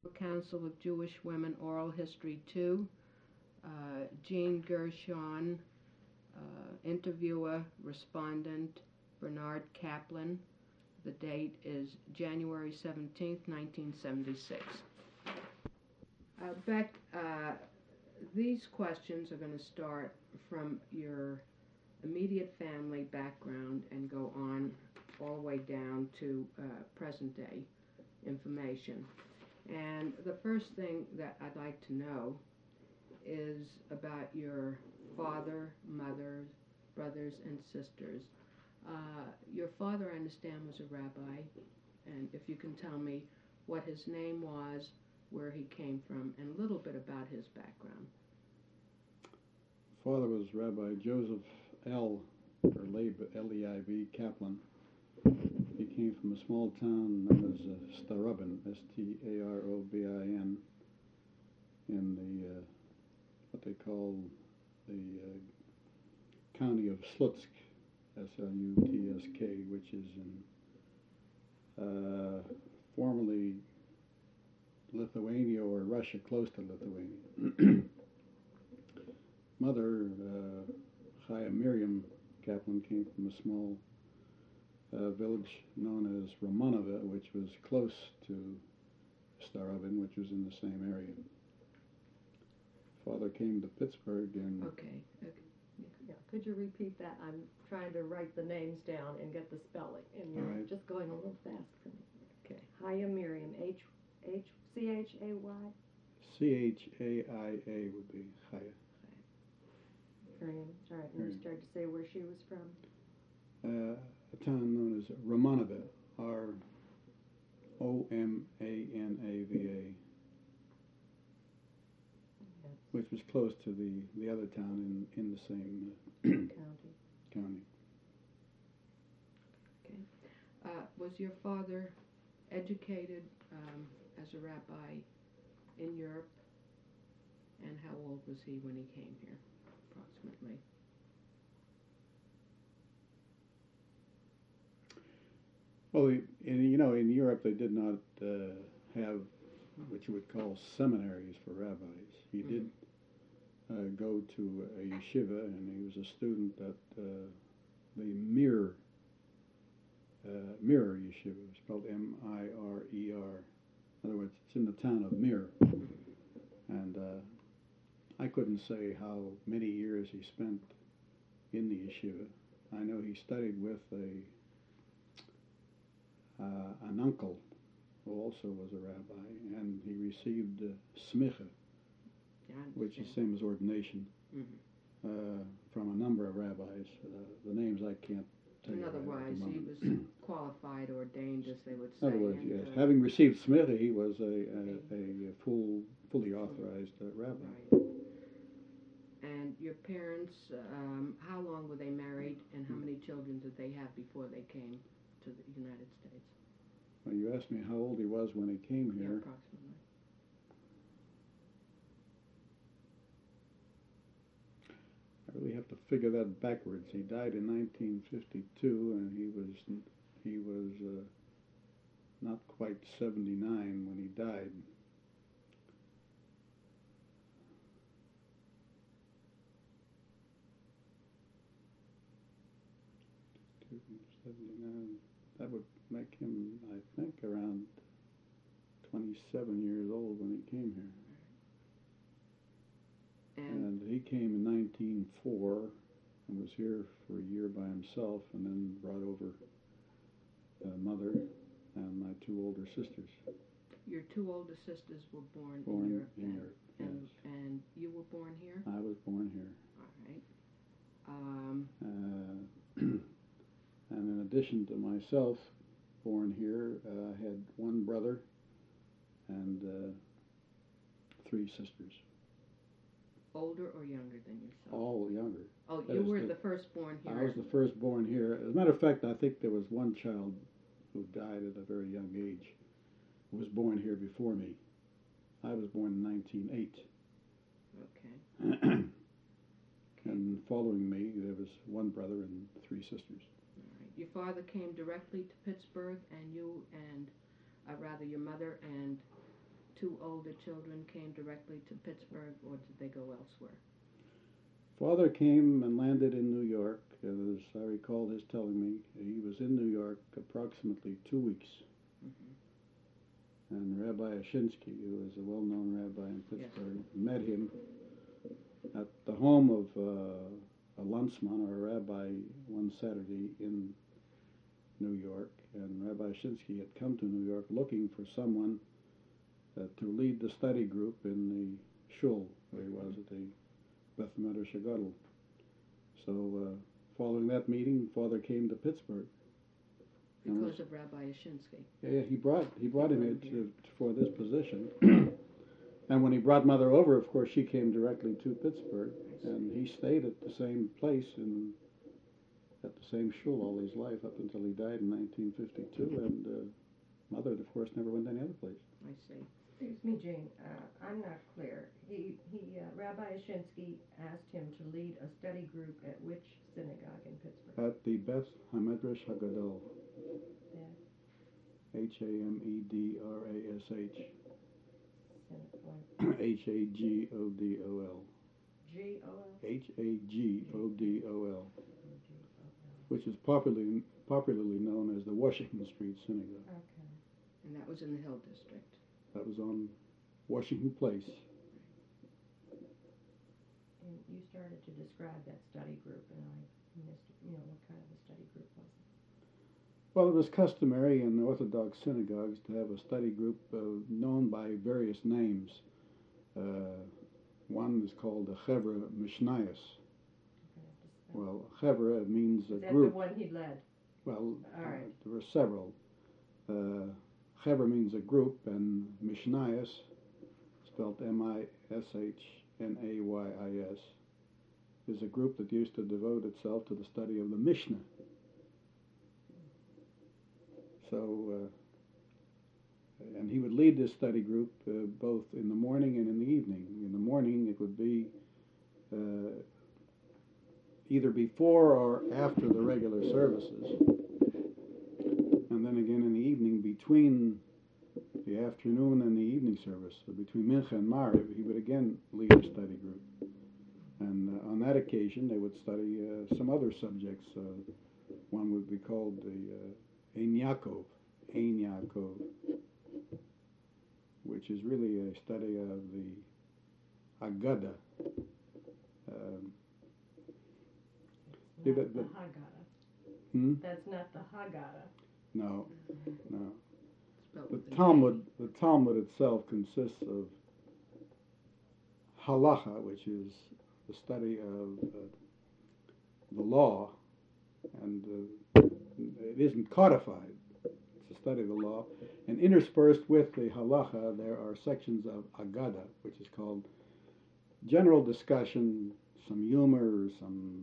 Council of Jewish Women Oral History 2, Jean Gershon, interviewer, respondent, Bernard Kaplan. The date is January 17th, 1976. Beck, these questions are going to start from your immediate family background and go on all the way down to present day information. And the first thing that I'd like to know is about your father, mother, brothers, and sisters. Your father, I understand, was a rabbi, and if you can tell me what his name was, where he came from, and a little bit about his background. Father was Rabbi Joseph L. or Leib, L-E-I-B, Kaplan. He came from a small town known as Starobin, S-T-A-R-O-B-I-N, in the what they call the county of Slutsk, S-L-U-T-S-K, which is in formerly Lithuania or Russia, close to Lithuania. Mother, Chaya Miriam Kaplan, came from a small village known as Romanova, which was close to Starobin, which was in the same area. Father came to Pittsburgh and... Okay. Yeah, could you repeat that? I'm trying to write the names down and get the spelling, and you're right. just going a little fast for me. Okay. Chaya Miriam, H-C-H-A-Y? C-H-A-I-A would be Chaya. Miriam, all right, and you started to say where she was from? A town known as Romanova, R-O-M-A-N-A-V-A, which was close to the other town in the same county. Okay. Was your father educated as a rabbi in Europe? And how old was he when he came here, approximately? Well, in Europe they did not have what you would call seminaries for rabbis. He did go to a yeshiva, and he was a student at the Mir Yeshiva. It's spelled M-I-R-E-R. In other words, it's in the town of Mir. And I couldn't say how many years he spent in the yeshiva. I know he studied with an uncle who also was a rabbi, and he received smicha, which is the same as ordination, from a number of rabbis. The names I can't tell you. In other words, he was qualified, ordained, as they would say. In other words, yes. Having received smicha, he was a fully authorized rabbi. Right. And your parents, how long were they married, and how many children did they have before they came to the United States? Well, you asked me how old he was when he came here. Yeah, approximately. I really have to figure that backwards. He died in 1952, and he was not quite 79 when he died. That would make him, I think, around 27 years old when he came here. And he came in 1904 and was here for a year by himself, and then brought over mother and my two older sisters. Your two older sisters were born in Europe. Yes. And you were born here? I was born here. All right. And in addition to myself, born here, I had one brother and three sisters. Older or younger than yourself? All younger. Oh, you were the firstborn here. I was the firstborn here. As a matter of fact, I think there was one child who died at a very young age, who was born here before me. I was born in 1908. Okay. And following me, there was one brother and three sisters. All right. Your father came directly to Pittsburgh, and you and, rather, your mother and two older children came directly to Pittsburgh, or did they go elsewhere? Father came and landed in New York. As I recall his telling me, he was in New York approximately 2 weeks. And Rabbi Ashinsky, who was a well-known rabbi in Pittsburgh, met him at the home of a Landsman, or a rabbi, one Saturday in New York. And Rabbi Ashinsky had come to New York looking for someone to lead the study group in the shul where he was at the Beth Medrash Hagadol. So following that meeting, Father came to Pittsburgh. Because of Rabbi Ashinsky. Yeah, he brought him here for this position. And when he brought Mother over, of course, she came directly to Pittsburgh, and he stayed at the same place and at the same shul all his life up until he died in 1952. And Mother, of course, never went any other place. I see. Excuse me, Jane, I'm not clear. Rabbi Ashinsky asked him to lead a study group at which synagogue in Pittsburgh? At the Beth Hamedrash Hagadol. Hamedrash. Hagodol. Hagodol. Which is popularly known as the Washington Street Synagogue. Okay. And that was in the Hill District. That was on Washington Place. And you started to describe that study group, and I missed, what kind of a study group was it? Well, it was customary in Orthodox synagogues to have a study group known by various names. One is called the Chevra Mishnayos. Well, Chevra means a Is group. that the one he led? Well, All right. there were several. Chevra means a group, and Mishnayos, spelled Mishnays, is a group that used to devote itself to the study of the Mishnah. So, and he would lead this study group both in the morning and in the evening. In the morning, it would be either before or after the regular services. And then again in the evening, between the afternoon and the evening service, so between Mincha and Mariv, he would again lead a study group. And on that occasion, they would study some other subjects. One would be called the Ein Yaakov, which is really a study of the Haggadah. Not the Haggadah. That's not the Haggadah. No. Spelled The with an Talmud itself consists of halacha, which is the study of the law, and it isn't codified. It's a study of the law, and interspersed with the halacha, there are sections of Haggadah, which is called general discussion, some humor, some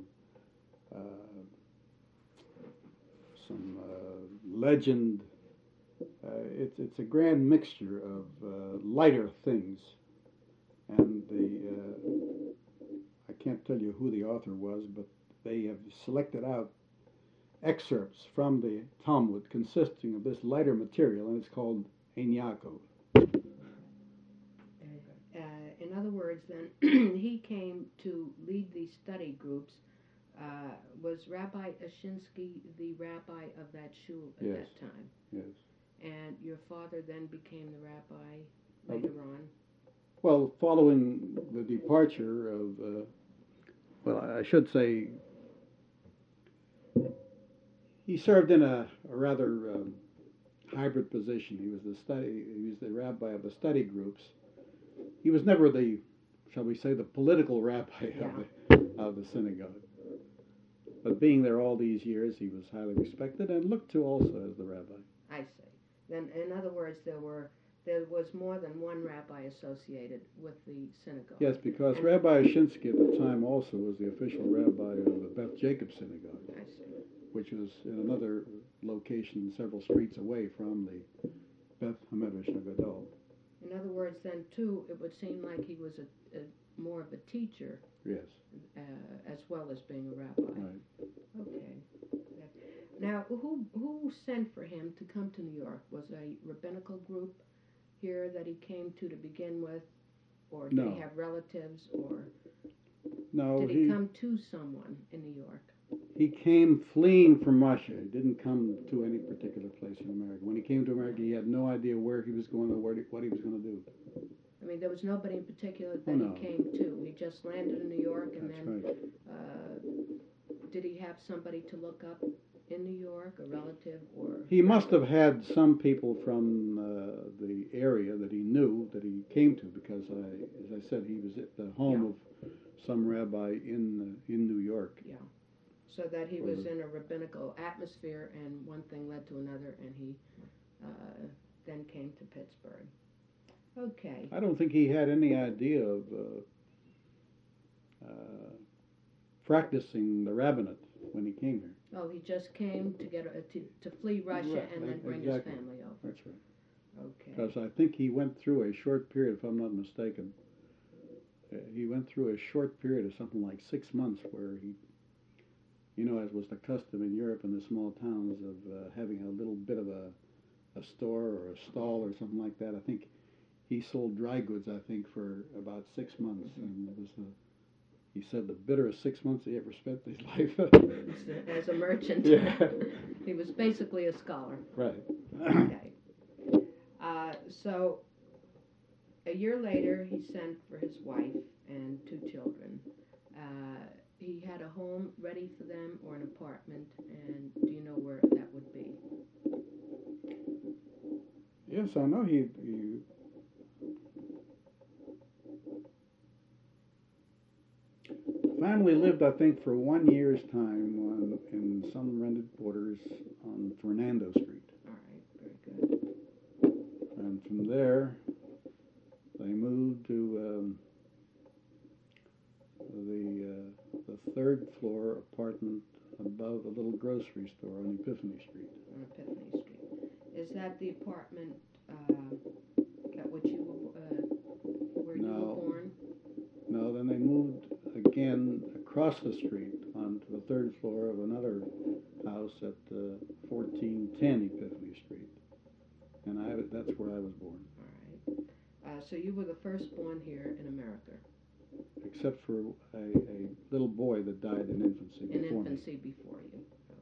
legend. It's a grand mixture of lighter things, and I can't tell you who the author was, but they have selected out excerpts from the Talmud consisting of this lighter material, and it's called Ein Yaakov. In other words, then, he came to lead these study groups. Was Rabbi Ashinsky the rabbi of that shul at Yes. that time? Yes. And your father then became the rabbi later on? Well, following the departure of, well, I should say, he served in a rather hybrid position. He was the rabbi of the study groups. He was never the, shall we say, the political rabbi of the synagogue. But being there all these years, he was highly respected and looked to also as the rabbi. I see. Then, in other words, there was more than one rabbi associated with the synagogue. Yes, because Rabbi Ashinsky at the time also was the official rabbi of the Beth Jacob Synagogue. I see. Which was in another location several streets away from the Beth Hamedrash Hagadol. In other words, then, too, it would seem like he was more of a teacher. Yes. As well as being a rabbi. Right. Okay. Now, who sent for him to come to New York? Was a rabbinical group here that he came to begin with, or did No. he have relatives, or No, did he come to someone in New York? he came fleeing from Russia. He didn't come to any particular place in America. When he came to America, he had no idea where he was going or what he was going to do. I mean, there was nobody in particular that No. he came to. He just landed in New York, and That's then right. did he have somebody to look up in New York, a relative, or? He must have had some people from the area that he knew that he came to, because as I said, he was at the home of some rabbi in New York. Yeah. So that he was in a rabbinical atmosphere, and one thing led to another, and he then came to Pittsburgh. Okay. I don't think he had any idea of practicing the rabbinate when he came here. Oh, he just came to get to flee Russia Right, and then bring exactly. his family over. That's right. Okay. Because I think he went through a short period, if I'm not mistaken, he went through a short period of something like 6 months where he, as was the custom in Europe in the small towns of having a little bit of a store or a stall or something like that. I think he sold dry goods, I think, for about 6 months, and it was he said the bitterest 6 months he ever spent in his life. As a merchant. Yeah. He was basically a scholar. Right. Okay. So a year later, he sent for his wife and 2 children. He had a home ready for them, or an apartment, and do you know where that would be? Yes, I know he family lived, I think, for 1 year's time in some rented quarters on Fernando Street. All right, very good. And from there, they moved to the third floor apartment above a little grocery store on Epiphany Street. On Epiphany Street. Is that the apartment at which you where you were born? No, then they moved again across the street onto the third floor of another house at 1410 Epiphany Street. And that's where I was born. All right. So you were the firstborn here in America? Except for a little boy that died in infancy before me. Before you.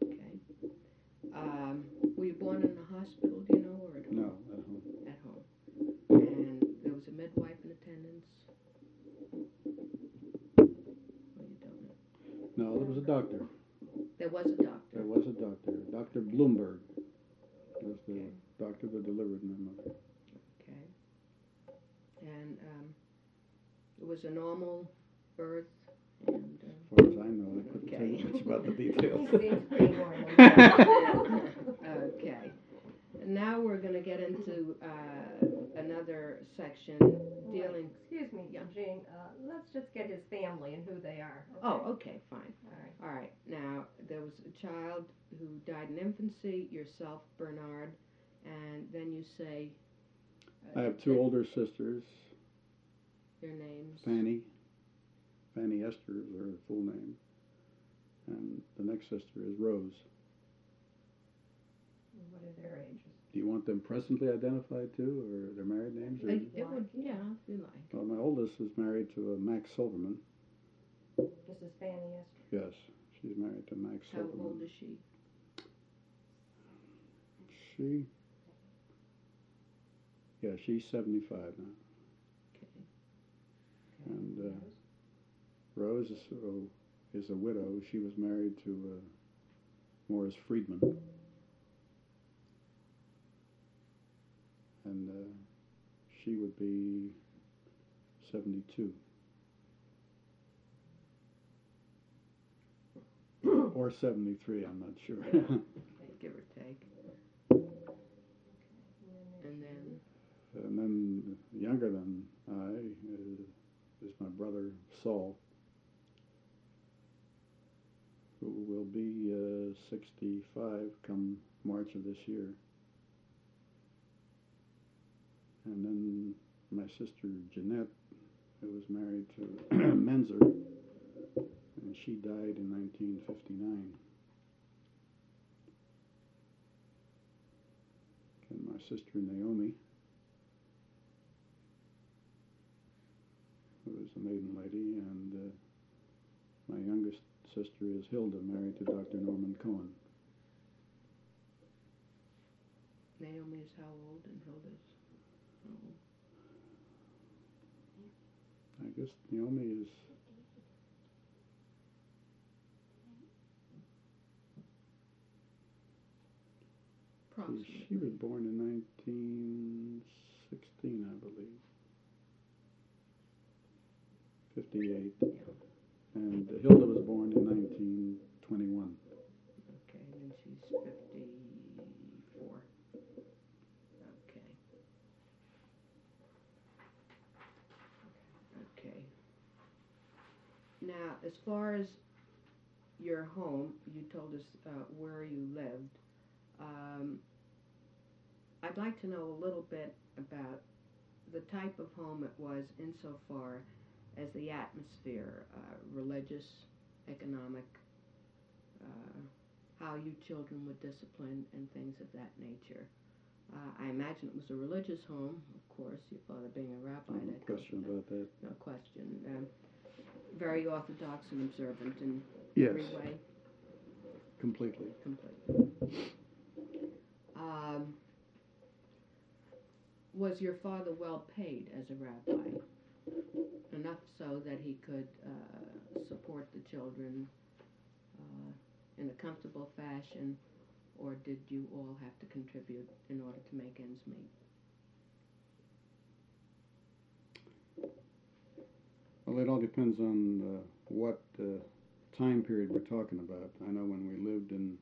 Okay. Were you born in a hospital, do you know, or at home? No, at home. At home. And there was a midwife in attendance? Well, you don't know. No, there was a doctor. There was a doctor? There was a doctor. Dr. Bloomberg was the doctor that delivered my mother. Okay. And it was a normal birth? And, as far as I know, I couldn't tell you much about the details. Seems pretty normal. Okay. Now we're going to get into another section dealing... Excuse me, Eugene. Let's just get his family and who they are. Okay? Oh, okay, fine. All All right. Now, there was a child who died in infancy, yourself, Bernard, and then you say... I have 2 older sisters. Their names? Fanny Esther is her full name. And the next sister is Rose. What are their ages? Do you want them presently identified too, or their married names? Or? It would, yeah, if you like. Well, my oldest is married to Max Silverman. This is Fanny Esther. Yes, she's married to Max How Silverman. old is she? She's 75 now. Okay. And Rose is a widow. She was married to Morris Friedman. And she would be 72. Or 73, I'm not sure. Give or take. And then... And then younger than I is my brother Saul, who will be 65 come March of this year. And then my sister Jeanette, who was married to Menzer, and she died in 1959. And my sister Naomi, a maiden lady, and my youngest sister is Hilda, married to Dr. Norman Cohen. Naomi is how old and Hilda's how old? I guess Naomi is Approximately. she was born in 1916, I believe. 58. And Hilda was born in 1921. Okay, then she's 54. Okay. Okay. Now, as far as your home, you told us where you lived. I'd like to know a little bit about the type of home it was insofar as the atmosphere, religious, economic, how you children were disciplined and things of that nature. I imagine it was a religious home, of course, your father being a rabbi. No question about that. No question. Very orthodox and observant in Yes, every way. completely. Completely. Was your father well paid as a rabbi? Enough so that he could support the children in a comfortable fashion, or did you all have to contribute in order to make ends meet? Well, it all depends on what time period we're talking about. I know when we lived in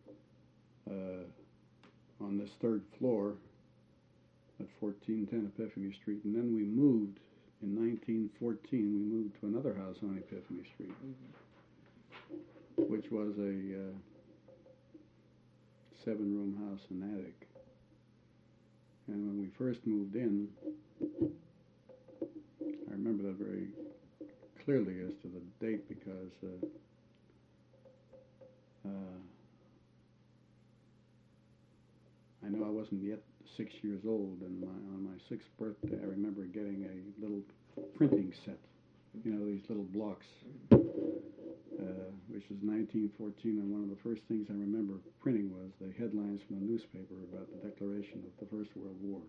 on this third floor at 1410 Epiphany Street, and then we moved in 1914. We moved to another house on Epiphany Street, which was a 7-room house and attic. And when we first moved in, I remember that very clearly as to the date because I know I wasn't yet 6 years old, and on my 6th birthday, I remember getting a little printing set, you know, these little blocks, which was 1914, and one of the first things I remember printing was the headlines from the newspaper about the declaration of the First World War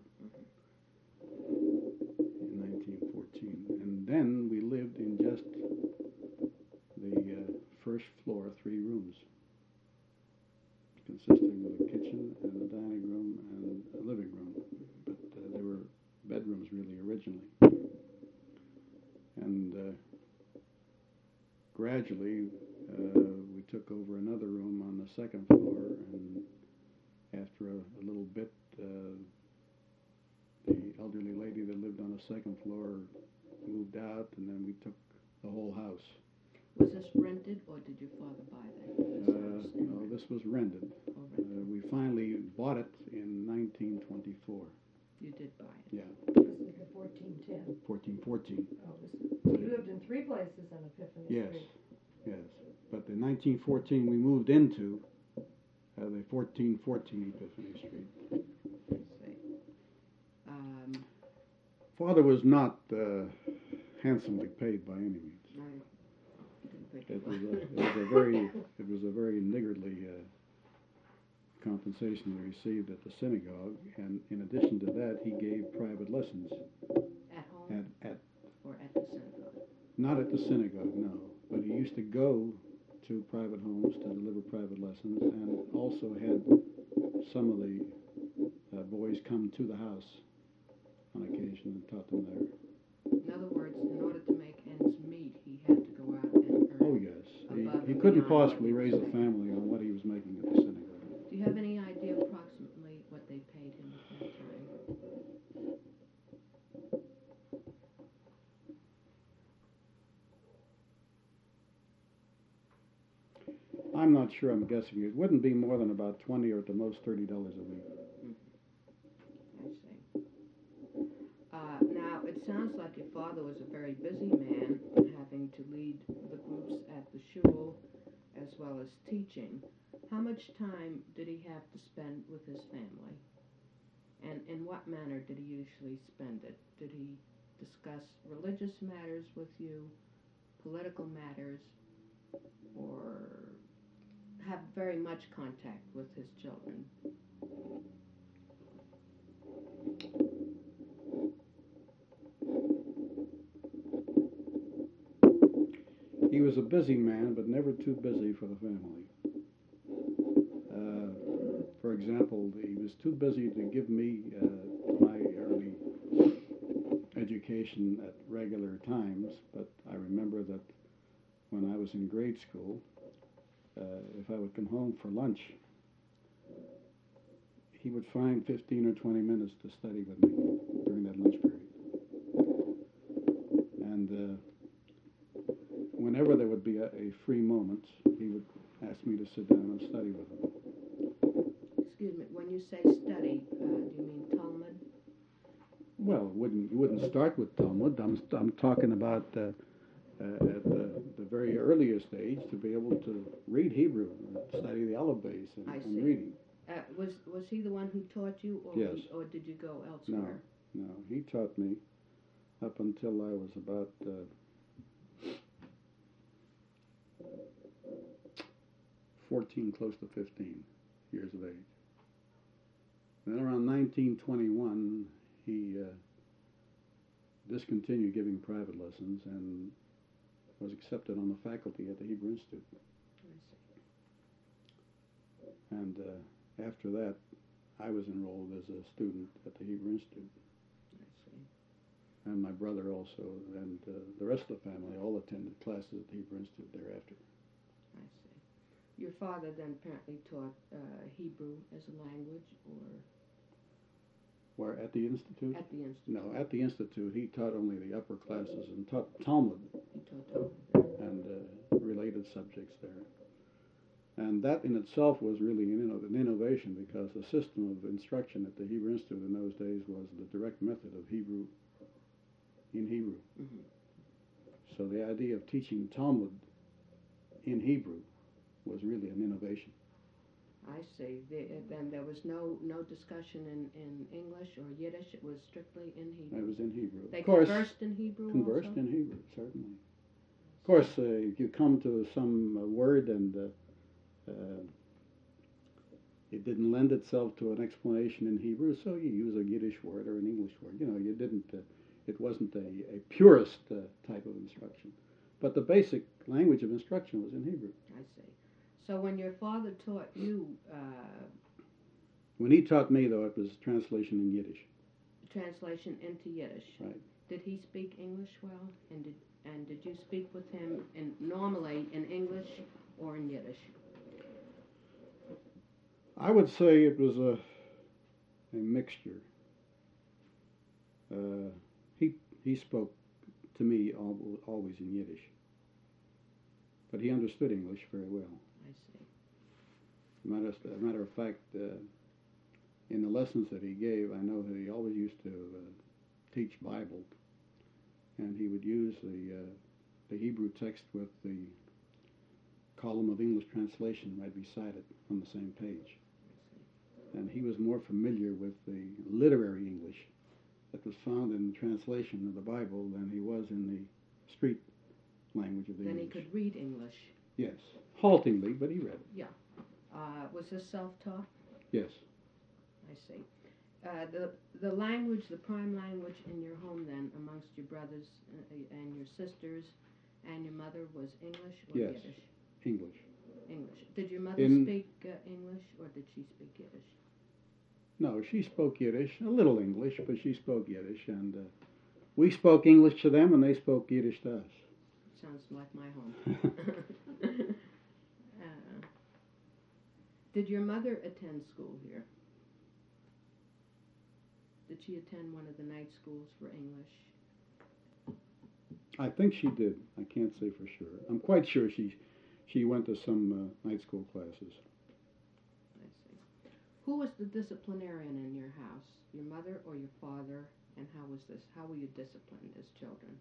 in 1914. And then we lived in just the first floor, 3 rooms, consisting of a kitchen and a dining room and a living room. But they were bedrooms really originally. And gradually we took over another room on the 2nd floor, and after a little bit the elderly lady that lived on the 2nd floor moved out, and then we took the whole house. Was this rented, or did your father buy that? No, this was rented. We finally bought it in 1924. You did buy it? Yeah. This is the 1410. 1414. Oh, so you lived in 3 places on Epiphany Street. Yes. But in 1914 we moved into the 1414 Epiphany Street. Father was not handsomely paid by any means. It was a very niggardly compensation he received at the synagogue, and in addition to that, he gave private lessons. At home? Or at the synagogue? Not at the synagogue, no. But he used to go to private homes to deliver private lessons, and also had some of the boys come to the house on occasion and taught them there. In other words, in order to make ends meet, he had to go out and earn. Oh, yes. He couldn't possibly raise a family on what he was making at the synagogue. Do you have any idea approximately what they paid him at that time? I'm not sure. I'm guessing it wouldn't be more than about $20 or at the most $30 a week. I see. Now, it sounds like your father was a very busy man, having to lead the groups at the shul as well as teaching. How much time did he have to spend with his family? And in what manner did he usually spend it? Did he discuss religious matters with you, political matters, or have very much contact with his children? He was a busy man, but never too busy for the family. For example, he was too busy to give me my early education at regular times, but I remember that when I was in grade school, if I would come home for lunch, he would find 15 or 20 minutes to study with me during that lunch period. And whenever there would be a free moment, he would ask me to sit down and study with him. Excuse me, when you say study, do you mean Talmud? Well, you wouldn't start with Talmud. I'm talking about at the very earliest age to be able to read Hebrew, study the alphabets and reading. Was he the one who taught you, or Yes. or did you go elsewhere? No, he taught me up until I was about 14, close to 15 years of age. Then around 1921, he discontinued giving private lessons and was accepted on the faculty at the Hebrew Institute. I see. And after that, I was enrolled as a student at the Hebrew Institute. I see. And my brother also, and the rest of the family all attended classes at the Hebrew Institute thereafter. I see. Your father then apparently taught Hebrew as a language, or Where, at the Institute? at the institute? No, at the Institute, he taught only the upper classes and taught Talmud He taught Talmud. and related subjects there. And that in itself was really an innovation, because the system of instruction at the Hebrew Institute in those days was the direct method of Hebrew in Hebrew. Mm-hmm. So the idea of teaching Talmud in Hebrew was really an innovation. I see. Then there was no discussion in English or Yiddish. It was strictly in Hebrew. It was in Hebrew. They Of course, conversed in Hebrew conversed also? in Hebrew, certainly. Of course, if you come to some word and it didn't lend itself to an explanation in Hebrew, so you use a Yiddish word or an English word. You didn't. It wasn't a purist type of instruction, but the basic language of instruction was in Hebrew. I see. So when your father taught you When he taught me, though, it was translation in Yiddish. translation into Yiddish, Right. did he speak English well? And did you speak with him normally in English or in Yiddish? I would say it was a mixture. He spoke to me always in Yiddish, but he understood English very well. I see. Matter of fact, in the lessons that he gave, I know that he always used to teach Bible, and he would use the Hebrew text with the column of English translation right beside it on the same page. And he was more familiar with the literary English that was found in the translation of the Bible than he was in the street language of the Then English. he could read English. Yes, haltingly, but he read it. Yeah. Was this self-taught? Yes. I see. The language, the prime language in your home then, amongst your brothers and your sisters and your mother, was English or Yes. Yiddish? English. English. Did your mother speak English, or did she speak Yiddish? No, she spoke Yiddish, a little English, but she spoke Yiddish, and we spoke English to them, and they spoke Yiddish to us. Sounds like my home. Did your mother attend school here? Did she attend one of the night schools for English? I think she did. I can't say for sure. I'm quite sure she went to some night school classes. I see. Who was the disciplinarian in your house? Your mother or your father? And how was this? How were you disciplined as children?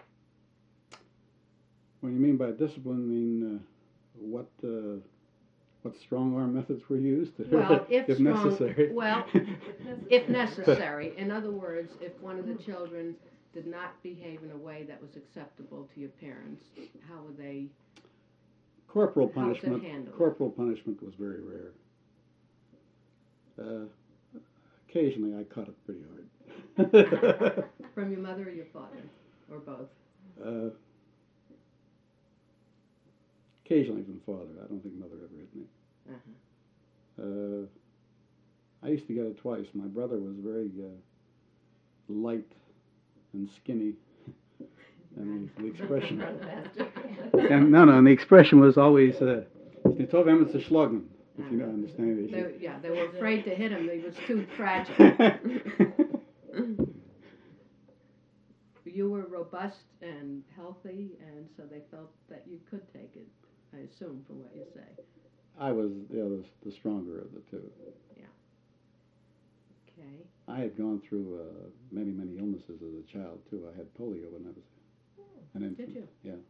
What do you mean by discipline? I mean, what what strong arm methods were used? Well, if strong, necessary. well, if necessary. In other words, if one of the children did not behave in a way that was acceptable to your parents, how would they? Corporal How was it punishment. handled? Corporal punishment was very rare. Occasionally, I caught it pretty hard. From your mother or your father, or both? Occasionally from father. I don't think mother ever hit me. Uh-huh. I used to get it twice. My brother was very light and skinny, and the expression. And and the expression was always "You told him it's a schlugman," if you don't understand it. They were afraid to hit him. He was too fragile. You were robust and healthy, and so they felt that you could take it, I assume, from what you say. I was the stronger of the two. Yeah. Okay. I had gone through many illnesses as a child, too. I had polio when I was an infant. Did you? Yeah.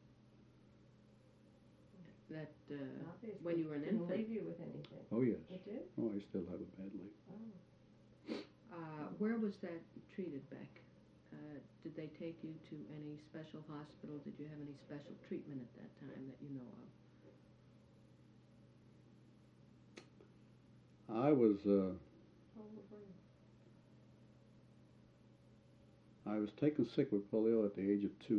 That Obviously, when you were an didn't infant. leave you with anything. Oh, yes. It did? Oh, I still have it badly. Where was that treated, Beck? Did they take you to any special hospital? Did you have any special treatment at that time that you know of? I was I was taken sick with polio at the age of 2.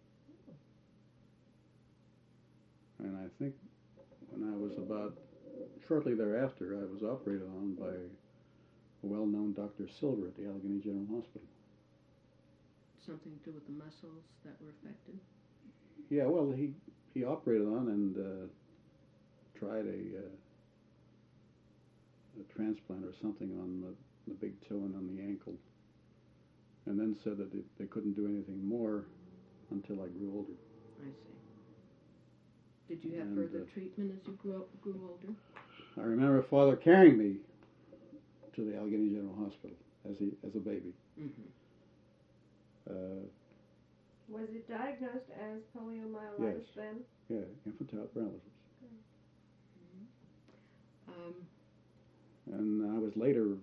And I think when I was about shortly thereafter, I was operated on by a well-known Dr. Silver at the Allegheny General Hospital. Something to do with the muscles that were affected? Yeah, well, he operated on and tried a transplant or something on the big toe and on the ankle, and then said that they couldn't do anything more until I grew older. I see. Did you have further treatment as you grew older? I remember Father carrying me to the Allegheny General Hospital as a baby. Mm-hmm. Was it diagnosed as poliomyelitis then? Yeah, infantile paralysis. And I was later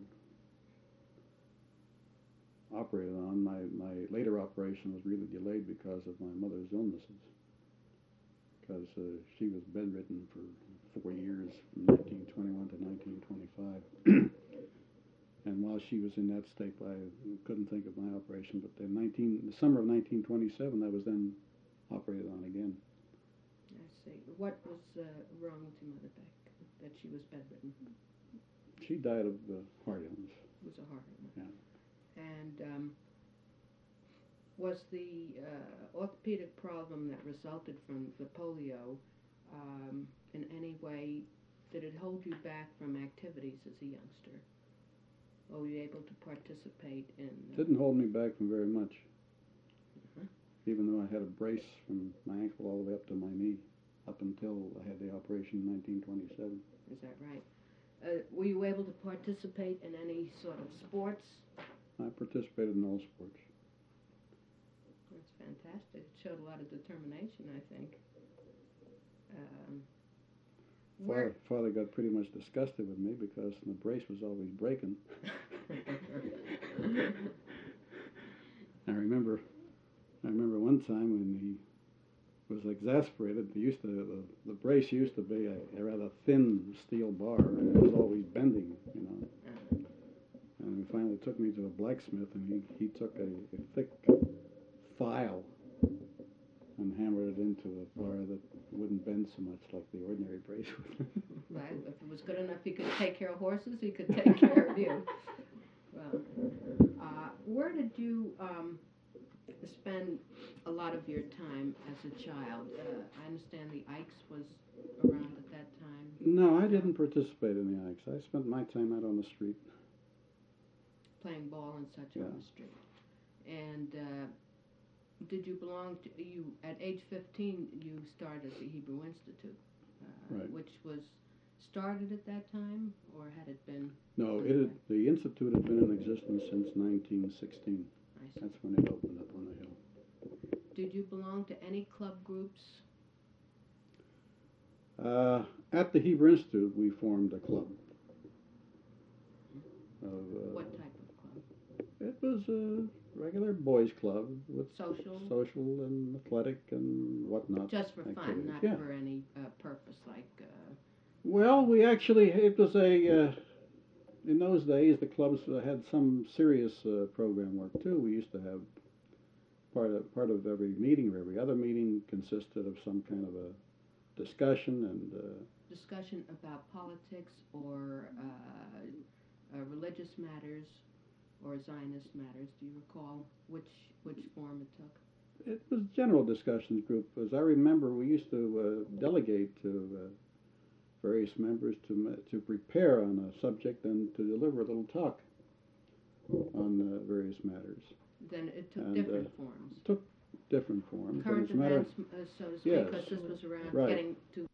operated on. My later operation was really delayed because of my mother's illnesses. Because she was bedridden for 4 years, from 1921 to 1925. And while she was in that state, I couldn't think of my operation. But then the summer of 1927, I was then operated on again. I see. What was wrong with your mother, Beck, that she was bedridden? She died of heart illness. It was a heart illness. Yeah. And was the orthopedic problem that resulted from the polio in any way, did it hold you back from activities as a youngster? Or were you able to participate in... Didn't hold me back from very much. Uh-huh. Even though I had a brace from my ankle all the way up to my knee, up until I had the operation in 1927. Is that right? Were you able to participate in any sort of sports? I participated in all sports. That's fantastic. It showed a lot of determination, I think. Father got pretty much disgusted with me because the brace was always breaking. I remember one time when he was exasperated. The brace used to be a rather thin steel bar, and it was always bending, And he finally took me to a blacksmith, and he took a thick file and hammered it into a bar that wouldn't bend so much like the ordinary brace would. Right. If it was good enough he could take care of horses, he could take care of you. Well, where did you spend a lot of your time as a child? I understand the Ikes was around at that time. No, I didn't participate in the Ikes. I spent my time out on the street. Playing ball and such on the street. And did you belong to, at age 15, you started the Hebrew Institute, right. Which was started at that time, or had it been? No, the Institute had been in existence since 1916. I see. That's when it opened up on the hill. Did you belong to any club groups? At the Hebrew Institute, we formed a club. What type of club? It was a regular boys' club with Social? and athletic and whatnot. Just for fun, activities. not Yeah. for any purpose like. Well, we actually, it was in those days, the clubs had some serious program work too. We used to have part of every meeting or every other meeting consisted of some kind of a discussion and. Discussion about politics or religious matters or Zionist matters. Do you recall which form it took? It was general discussions group. As I remember, we used to delegate to various members to prepare on a subject and to deliver a little talk on various matters. Then it took And, different forms. Took different forms. Current and as a matter, events, so to speak, Yes. because this was around Right. getting to